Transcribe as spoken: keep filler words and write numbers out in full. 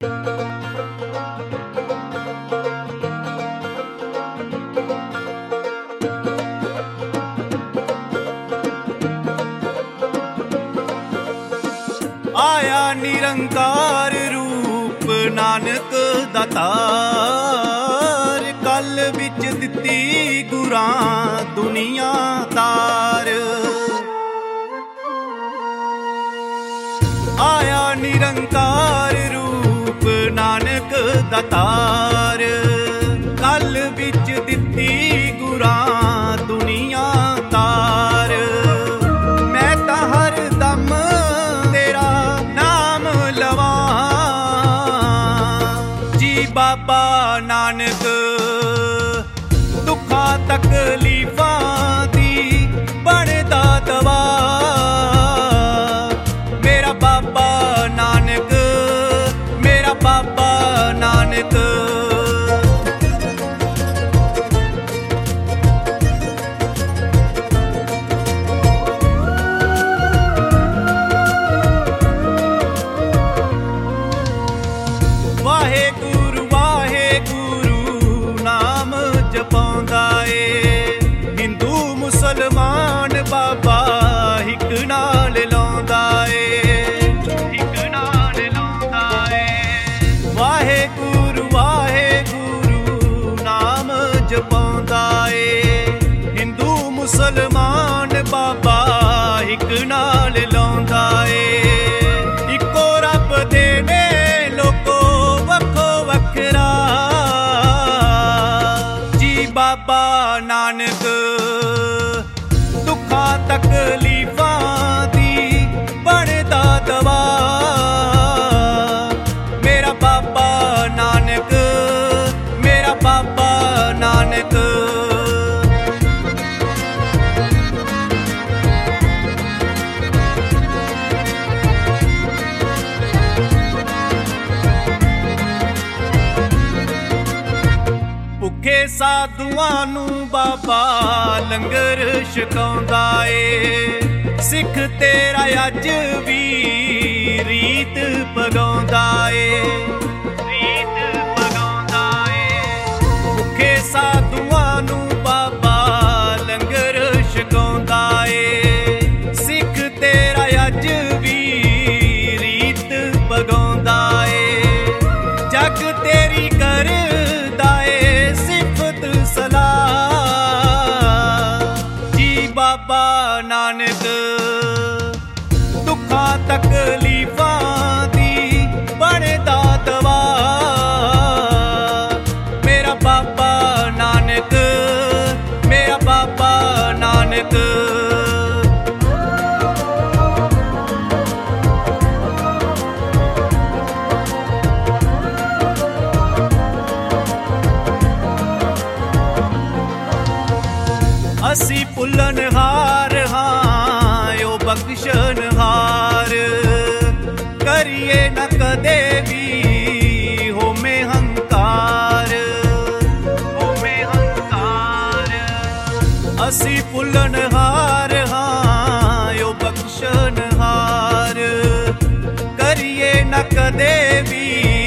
आया निरंकार रूप नानक दातार, कल विच दित्ती गुरां दुनिया तार। आया निरंकार रूप नानक दातार, कल विच दित्ती गुरां दुनिया तार। मैं तां हर दम तेरा नाम लवां, जी बाबा नानक दुखां तकलीफां दी बनदा दवा। मेरा बाबा नानक, मेरा बाबा नानक। वाहे गुरु वाहे गुरु नाम जपांदा ए, हिंदू मुसलमान बाबा हिक नाल लाउंदा ए, हिक नाल लाउंदा ए। वाहे गुरु वाहे गुरु नाम जपांदा ए, हिंदू मुसलमान बाबा हिक नाल लाउंदा ए। इको रब दे ने लोको वखो वखरा, जी बाबा नानक दुखां तकलीफां दी बनदा दवा। मेरा बाबा नानक, मेरा बाबा नानक। भुखे साधुआं नूं बाबा लंगर छकाउंदा ए, सिख तेरा अज भी रीत पगाउंदा ए, रीत पगाउंदा ए। भुखे साधुआं नूं बाबा लंगर छकाउंदा ए, सिख तेरा अज भी रीत पगाउंदा ए। जग तेरी करदा ए सिफत सलाह, जी बाबा नानक दुखां तकलीफां दी बनदा दवा। मेरा बाबा नानक, मेरा बाबा नानक। असी भुल्लनहार हां ओ बख्शनहार, करिए न कदे भी होमे हंकार, होमे हंकार। असी भुल्लनहार हां ओ बख्शनहार, करिए न कदे भी